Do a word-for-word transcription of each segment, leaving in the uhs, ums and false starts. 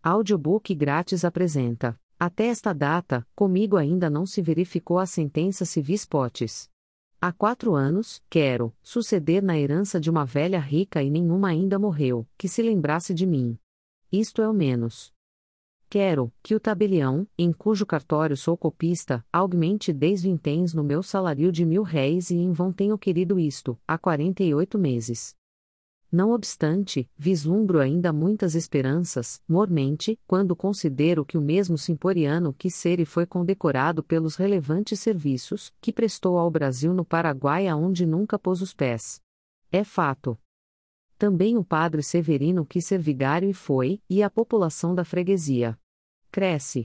Audiobook grátis apresenta. Até esta data, comigo ainda não se verificou a sentença civis potes. Há quatro anos, quero suceder na herança de uma velha rica e nenhuma ainda morreu, que se lembrasse de mim. Isto é o menos. Quero que o tabelião, em cujo cartório sou copista, aumente dez vinténs no meu salário de mil réis e em vão tenho querido isto, há quarenta e oito meses. Não obstante, vislumbro ainda muitas esperanças, mormente, quando considero que o mesmo Simporiano quis ser e foi condecorado pelos relevantes serviços que prestou ao Brasil no Paraguai aonde nunca pôs os pés. É fato. Também o padre Severino quis ser vigário e foi, e a população da freguesia cresce.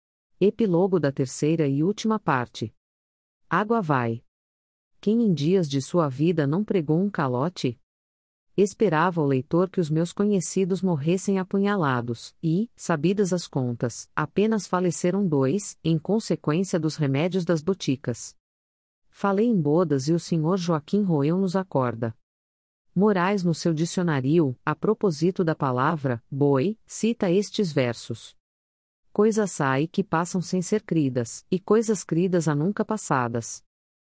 Epílogo da terceira e última parte. Água vai. Quem em dias de sua vida não pregou um calote? Esperava o leitor que os meus conhecidos morressem apunhalados, e, sabidas as contas, apenas faleceram dois, em consequência dos remédios das boticas. Falei em bodas e o senhor Joaquim roeu-nos a corda. Moraes no seu dicionário, a propósito da palavra, boi, cita estes versos. Coisas sai que passam sem ser cridas, e coisas cridas a nunca passadas.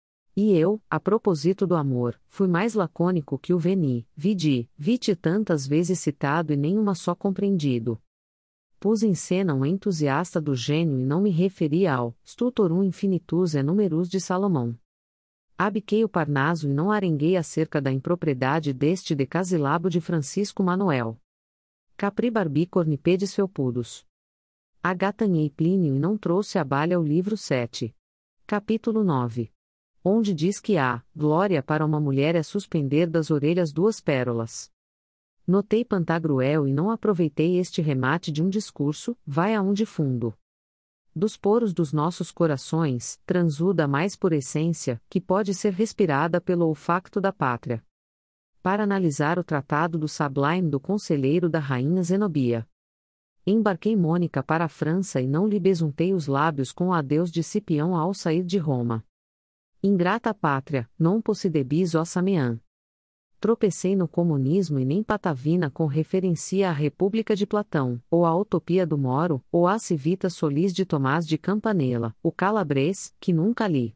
E eu, a propósito do amor, fui mais lacônico que o veni, vidi, vite tantas vezes citado e nenhuma só compreendido. Pus em cena um entusiasta do gênio e não me referi ao stultorum infinitus e numerus de Salomão. Abdiquei o Parnaso e não arenguei acerca da impropriedade deste decasilabo de Francisco Manuel. Capri barbi cornipedes felpudos. Agatanhei Plínio e não trouxe a balha o livro sete. Capítulo nove. Onde diz que há glória para uma mulher é suspender das orelhas duas pérolas. Notei Pantagruel e não aproveitei este remate de um discurso, vai a um de fundo. Dos poros dos nossos corações, transuda mais por essência, que pode ser respirada pelo olfacto da pátria. Para analisar o tratado do Sublime do conselheiro da rainha Zenobia. Embarquei Mônica para a França e não lhe besuntei os lábios com o adeus de Cipião ao sair de Roma. Ingrata pátria, non possidebis ossa meam. Tropecei no comunismo e nem patavina com referencia à República de Platão, ou à Utopia do Moro, ou à Civita Solis de Tomás de Campanella, o Calabrês, que nunca li.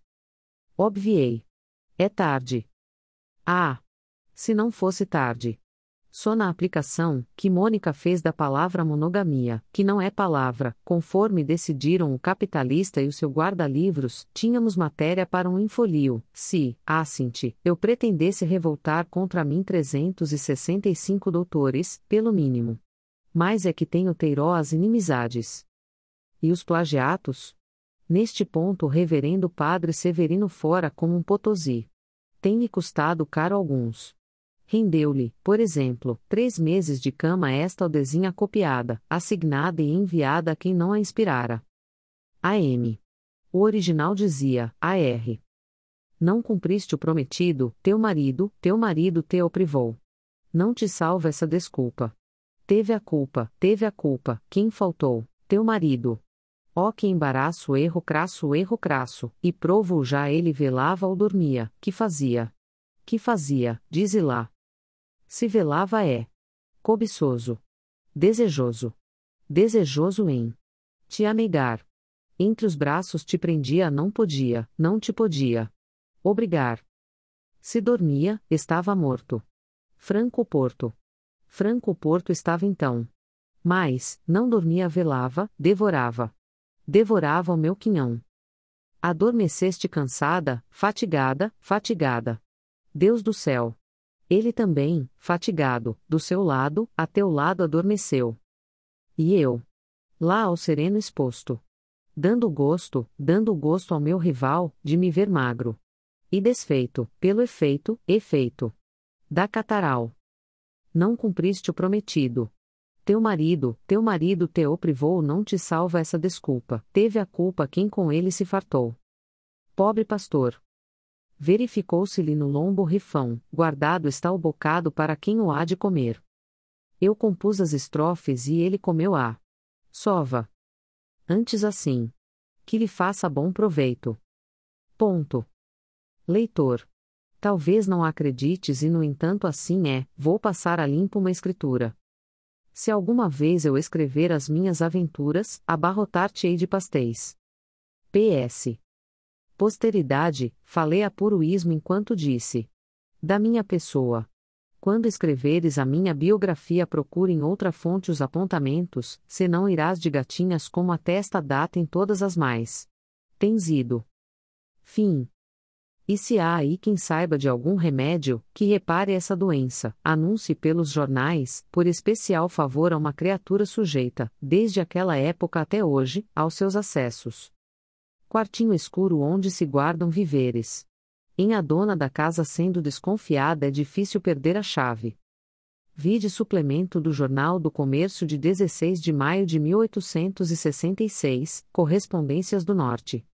Obviei. É tarde. Ah! Se não fosse tarde. Só na aplicação, que Mônica fez da palavra monogamia, que não é palavra, conforme decidiram o capitalista e o seu guarda-livros, tínhamos matéria para um infolio, se, assinte, eu pretendesse revoltar contra mim trezentos e sessenta e cinco doutores, pelo mínimo. Mas é que tenho teirós inimizades. E os plagiatos? Neste ponto o reverendo padre Severino fora como um Potosí. Tem-me custado caro alguns. Rendeu-lhe, por exemplo, três meses de cama esta aldezinha copiada, assignada e enviada a quem não a inspirara. A M. O original dizia, A R. Não cumpriste o prometido, teu marido, teu marido te o privou. Não te salva essa desculpa. Teve a culpa, teve a culpa, quem faltou, teu marido. Ó que embaraço erro crasso erro crasso, e provo já ele velava ou dormia, que fazia? Que fazia, dize lá. Se velava é cobiçoso, desejoso, desejoso em te anegar. Entre os braços te prendia não podia, não te podia obrigar. Se dormia, estava morto. Franco o Porto. Franco o Porto estava então. Mas, não dormia velava, devorava. Devorava o meu quinhão. Adormeceste cansada, fatigada, fatigada. Deus do céu. Ele também, fatigado, do seu lado, a teu lado adormeceu. E eu? Lá ao sereno exposto. Dando gosto, dando gosto ao meu rival, de me ver magro. E desfeito, pelo efeito, efeito. Da cataral. Não cumpriste o prometido. Teu marido, teu marido te o privou não te salva essa desculpa, teve a culpa quem com ele se fartou. Pobre pastor. Verificou-se-lhe no lombo rifão, guardado está o bocado para quem o há de comer. Eu compus as estrofes e ele comeu a sova. Antes assim. Que lhe faça bom proveito. Ponto. Leitor. Talvez não acredites e no entanto assim é, vou passar a limpo uma escritura. Se alguma vez eu escrever as minhas aventuras, abarrotar-te-ei de pastéis. P S. Posteridade, falei a puro ismo enquanto disse. Da minha pessoa. Quando escreveres a minha biografia, procure em outra fonte os apontamentos, senão irás de gatinhas como até esta data em todas as mais. Tens ido. Fim. E se há aí quem saiba de algum remédio, que repare essa doença, anuncie pelos jornais, por especial favor a uma criatura sujeita, desde aquela época até hoje, aos seus acessos. Quartinho escuro onde se guardam víveres. Em a dona da casa sendo desconfiada é difícil perder a chave. Vide suplemento do Jornal do Comércio de dezesseis de maio de mil oitocentos e sessenta e seis, Correspondências do Norte.